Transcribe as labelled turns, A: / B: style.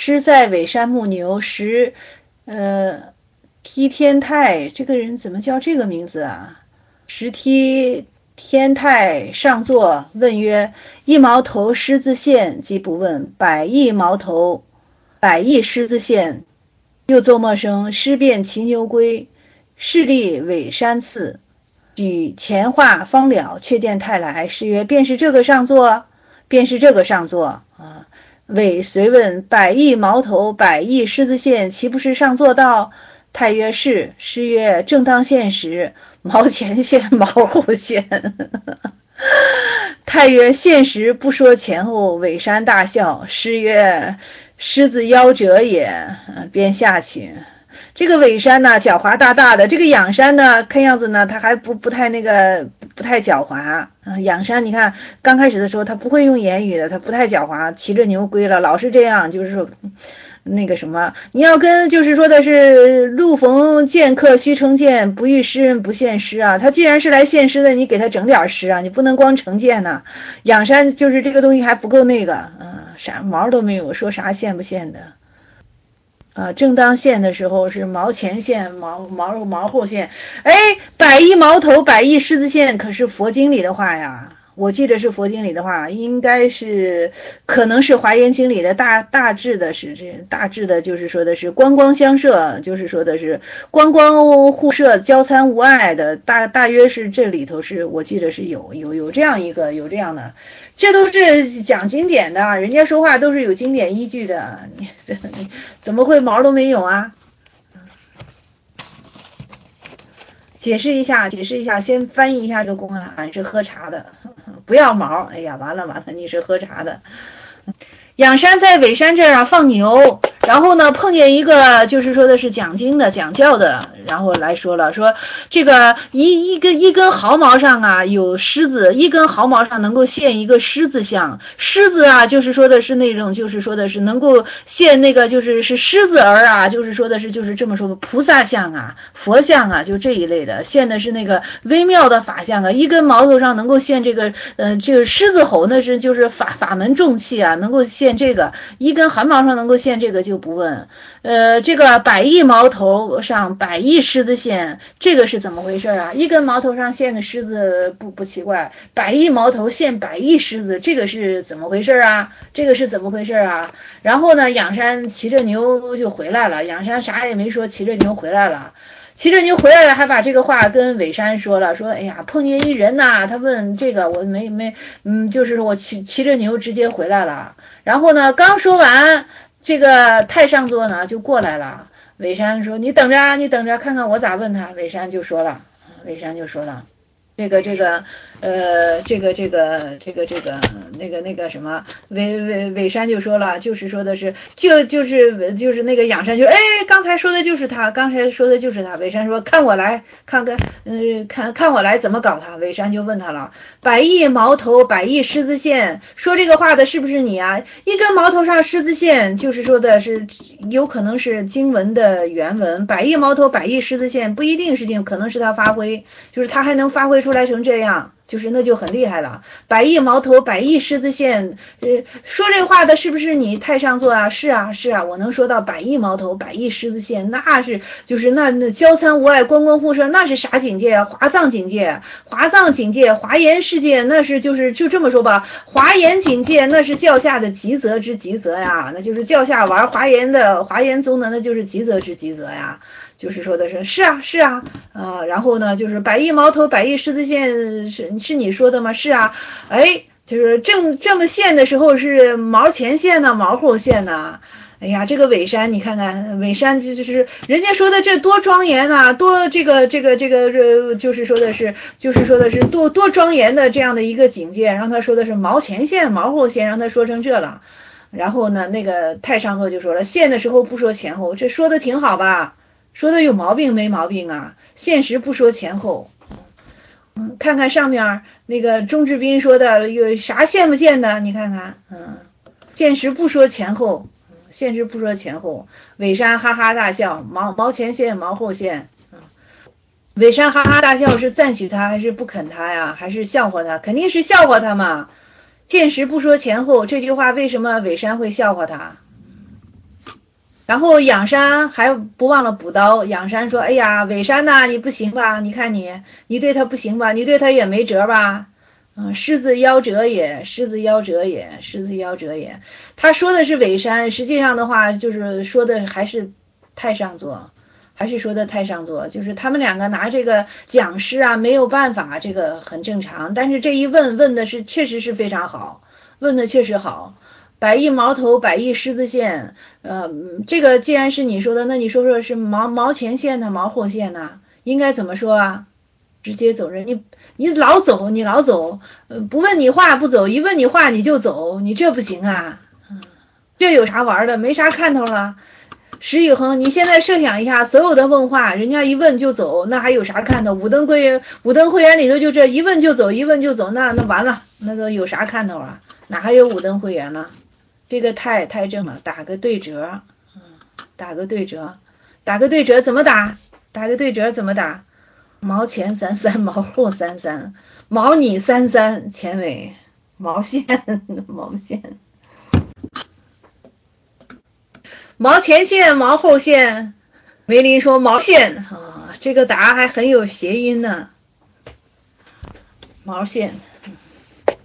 A: 师在尾山牧牛时，梯天泰，这个人怎么叫这个名字啊？石梯天泰上座，问曰：一毛头狮子县，即不问；百亿毛头，百亿狮子县。又奏默声，师遍骑牛归，势立尾山寺。举前话方了，却见太来。师曰：便是这个上座，便是这个上座啊。尾随问：百亿毛头，百亿狮子县，岂不是上座道？太曰：是。师曰：正当现时，毛前线，毛后线。太曰：现时不说前后。尾山大笑。师曰：狮子夭折也。便下去。这个尾山呢，狡猾大大的；这个仰山呢，看样子呢，他还不太狡猾。仰山你看刚开始的时候他不会用言语的，他不太狡猾，骑着牛归了，老是这样，就是说那个什么，你要跟就是说的是路逢剑客须成剑，不遇诗人不献诗啊。他既然是来献诗的，你给他整点诗啊，你不能光成剑呢。仰山就是这个东西还不够那个，啥毛都没有，说啥献不献的。正当现的时候是毛前线，毛后线。哎，百亿毛头，百亿狮子线，可是佛经里的话呀。我记得是佛经里的话，应该是可能是华严经里的大致的是这大致的，就是说的是光光相摄，就是说的是光光互摄，交参无碍的，大约是这里头是我记得是有这样的，这都是讲经典的，人家说话都是有经典依据的，你怎么会毛都没有啊？解释一下，先翻译一下这个公函，是喝茶的，不要毛。哎呀，完了，你是喝茶的。仰山在尾山这儿放牛，然后呢碰见一个就是说的是讲经的讲教的，然后来说了，说这个一根毫毛上啊有狮子，一根毫毛上能够现一个狮子像。狮子啊就是说的是那种就是说的是能够现那个就是狮子儿啊，就是说的是就是这么说菩萨像啊佛像啊，就这一类的，现的是那个微妙的法相啊。一根毛头上能够现这个这个狮子吼，那是就是法门重器啊，能够现这个，一根汗毛上能够现这个就不问。这个百亿毛头上百亿狮子现，这个是怎么回事啊？一根毛头上现个狮子不奇怪，百亿毛头现百亿狮子，这个是怎么回事啊？然后呢，仰山骑着牛就回来了，仰山啥也没说，骑着牛回来了。还把这个话跟尾山说了，说哎呀碰见一人呐，他问这个我就是我骑着牛直接回来了。然后呢刚说完，这个太上座呢就过来了。尾山说你等着看看我咋问他。尾山就说了那个什么，尾山就说了，就是说的是就是那个仰山就刚才说的就是他。尾山说看我来，看我来怎么搞他。尾山就问他了，百亿毛头百亿狮子线，说这个话的是不是你啊？一根毛头上狮子线，就是说的是有可能是经文的原文，百亿毛头百亿狮子线不一定是可能是他发挥，就是他还能发挥出来成这样，就是那就很厉害了。百亿毛头百亿狮子线，说这话的是不是你太上座啊？是啊，我能说到百亿毛头百亿狮子线，那是就是那交参无碍光光互摄，那是啥境界啊？华藏境界，华严世界，那是就这么说吧，华严境界那是教下的极则之极则呀，那就是教下玩华严宗的，那就是极则之极则呀。就是说的是啊，然后呢，就是百亿毛头百亿狮子线是你说的吗？是啊，就是这么现的时候是毛前线呢，毛后线呢。哎呀，这个尾山你看看，尾山就是人家说的这多庄严啊，多就是说的是多庄严的这样的一个境界，让他说的是毛前线毛后线，让他说成这了。然后呢，那个太上座就说了，现的时候不说前后，这说的挺好吧？说的有毛病没毛病啊？现实不说前后。看看上面那个钟志斌说的有啥现不现的？你看看，现实不说前后，尾山哈哈大笑，毛前线毛后线。尾山哈哈大笑是赞许他还是不肯他呀？还是笑话他？肯定是笑话他嘛。现实不说前后这句话为什么尾山会笑话他？ 然后仰山还不忘了补刀，仰山说：“哎呀，尾山呐，你不行吧？你看你对他不行吧？你对他也没辙吧？狮子夭折也，狮子夭折也，狮子夭折也。”他说的是尾山，实际上的话就是说的还是太上座。还是说的太上座，就是他们两个拿这个讲师啊，没有办法，这个很正常。但是这一问的是确实是非常好，问的确实好。百亿矛头，百亿狮子线，这个既然是你说的，那你说说是毛前线呢，毛后线呢？应该怎么说啊？直接走人，你老走，你老走，不问你话不走，一问你话你就走，你这不行啊，这有啥玩的？没啥看头了。石宇恒，你现在设想一下，所有的问话，人家一问就走，那还有啥看头？五灯会员里头就这一问就走，一问就走，那完了，那都有啥看头啊？哪还有五灯会员了？这个太正了，打个对折，打个对折，打个对折怎么打？打个对折怎么打？毛前33，毛后33，毛你33，前尾毛线毛线。毛前线，毛后线，梅林说毛线啊，这个答还很有谐音呢，毛线。